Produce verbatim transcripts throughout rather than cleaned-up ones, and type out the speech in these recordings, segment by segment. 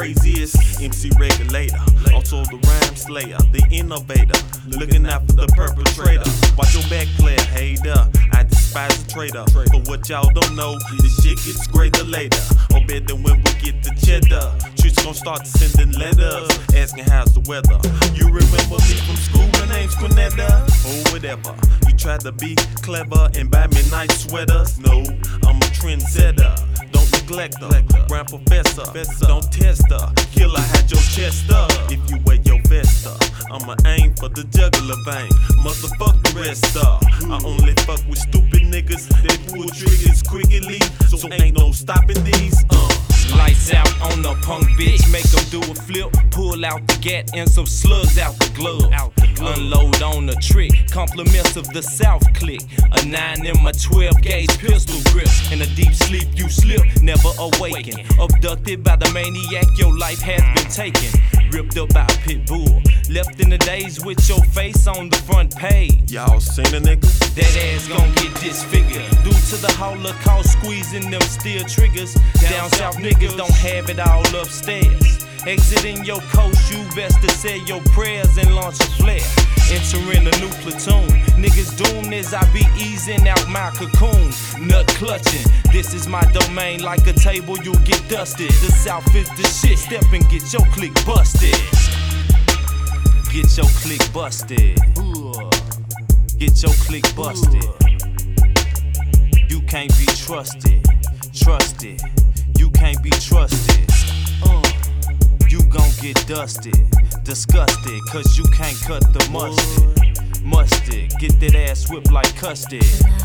craziest M C regulator, also the rhyme slayer, the innovator, looking out for the perpetrator. Watch your back, player, hater. I despise a traitor. But what y'all don't know, this shit gets greater later. Or better when we get the cheddar. Streets gon' start sending letters, asking how's the weather. You remember me from school, my name's Quinetta, or whatever. You tried to be clever and buy me nice sweaters. No, I'm a trendsetter. Don't neglect her, grand professor. Don't test her, killer had your chest up. If you wear your vest up, I'ma aim for the jugular vein. Motherfuck the rest up. I only fuck with stupid niggas that pull triggers quickly, so ain't no stopping these. Uh. Lights out on the punk bitch, make them do a flip, pull out the gat and some slugs out the glove. Unload on the trick, compliments of the South click. A nine in my twelve gauge pistol grip. In a deep sleep you slip, never awaken. Abducted by the maniac, your life has been taken. Ripped up by a pit bull, left in the days with your face on the front page. Y'all seen a nigga? That ass gon' get disfigured due to the Holocaust squeezing them steel triggers. Down south niggas don't have it all upstairs. Exiting your coast, you best to say your prayers and launch a flare. Entering a new platoon, niggas doomed as I be easing out my cocoon. Nut clutching, this is my domain. Like a table, you get dusted. The South is the shit. Step and get your click busted. Get your click busted. Get your click busted. You can't be trusted. Trusted. You can't be trusted. You gon' get dusted, disgusted, cause you can't cut the mustard. Mustard, get that ass whipped like custard.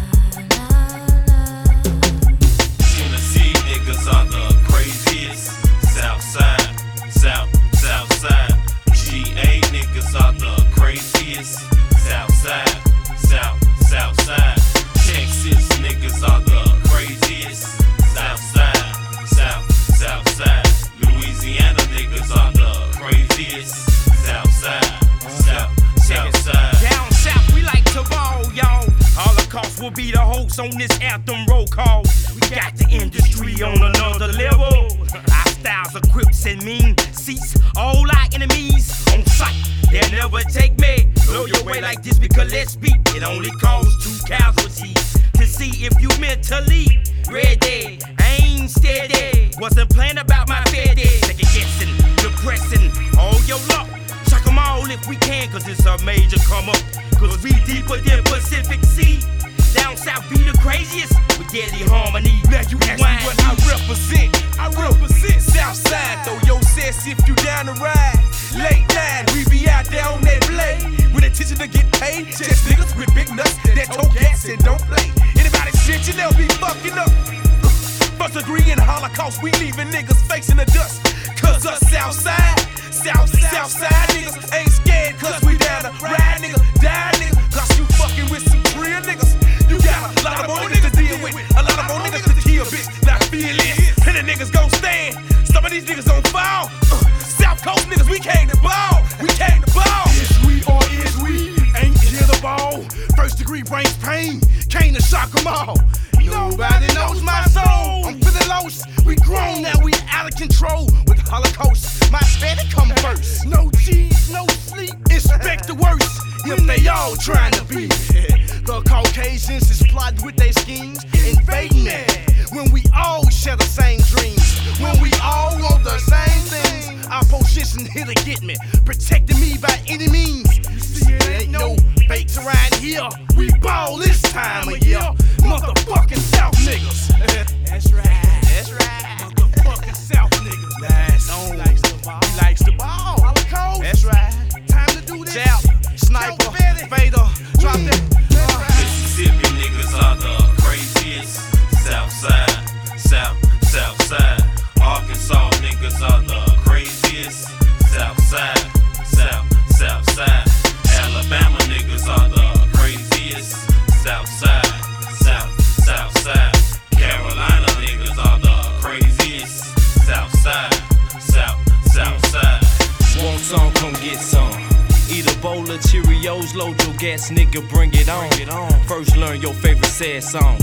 Tennessee niggas are the craziest. Southside, South, Southside. G A niggas are the craziest. Southside, South, Southside. Texas niggas are the craziest. Southside, South, Southside. Louisiana niggas are the craziest. Southside, South, Southside. Down south, we like to ball, y'all. Holocaust will be the host on this anthem roll call. We got the industry on another level. Our styles are quips and mean seats. All our enemies on sight. They'll never take me. Blow your way like this because let's beat. It only caused two casualties. To see if you mentally ready. Aim steady. Wasn't playing about my fair day. Second guessing, depressing, all your luck. Shock 'em all if we can, cause it's a major come up. Cause we deeper than Pacific Sea. Down south be the craziest with deadly harmony. Now you ask me what I represent. I represent Southside. Throw your sets if you down to ride. Late night, we be out there on that blade. With attention to get paid. Just niggas with big nuts that tow gas and don't play. Anybody snitching, they'll be fucking up. First degree in the Holocaust, we leaving niggas facing the dust. Cause us Southside, South, Southside niggas ain't scared. Cause we down to ride niggas, die niggas. Cause you fucking with some real niggas. You got a lot of more niggas to deal with. A lot of more niggas to kill, bitch. Not fearless. And the niggas gon' stand. Some of these niggas gon' fall. Uh, South Coast niggas, we came to ball. We came to ball. Is we or is we? Ain't here the ball. First degree brings pain. Came to shock 'em all. Nobody knows my soul. I'm feeling lost. We grown now, we out of control. With Holocaust, my steady come first. No G's, no sleep. Expect the worst if they all trying to be. The Caucasians is plotting with their schemes, invading that. When we all share the same dreams, when we all want the same things. Our position here to get me, protecting me by any means. You see, there ain't no fakes around here. We ball this time of year. Motherfucking South niggas. That's right, that's right. Motherfucking South niggas. Nice. On. He likes the ball. He likes the ball. Holocaust. That's right. Time to do this. South, sniper, fader, drop that. Mississippi niggas are the craziest. Southside, South, Southside. Arkansas niggas are the craziest. Southside, South, Southside. Alabama niggas are the craziest. Southside, South, Southside. Carolina niggas are the craziest. Southside, South, Southside. Want some, come get some. Eat a bowl of Cheerios, load your gas, nigga, bring it on. First learn your favorite sad song.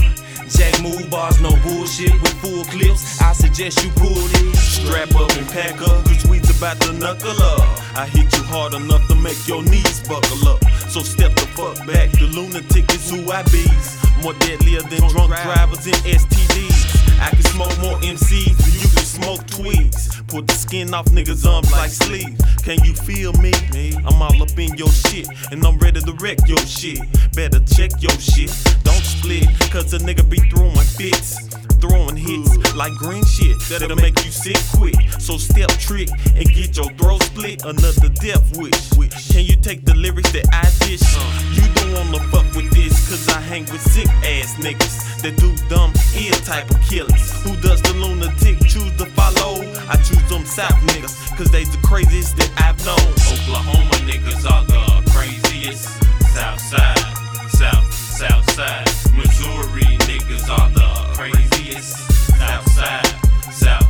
Jack move bars, no bullshit with full clips. I suggest you pull this. Strap up and pack up, cause we's about to knuckle up. I hit you hard enough to make your knees buckle up. So step the fuck back, the lunatic is who I be's. More deadlier than drunk drivers and S T Ds. I can smoke more M Cs than you can smoke tweeds. Put the skin off niggas' arms like sleeves. Can you feel me? I'm all up in your shit, and I'm ready to wreck your shit. Better check your shit, don't split, cause a nigga be throwing fits. Throwing hits like green shit that'll make you sick quick. So step trick and get your throat split. Another death wish. Can you take the lyrics that I dish? You don't wanna fuck with this, cause I hang with sick ass niggas that do dumb ill type of killings. Who does the lunatic choose to follow? I choose them South niggas, cause they the craziest that I've known. Oklahoma niggas are the craziest. South side, south, south side. Missouri niggas are the craziest. South side, south,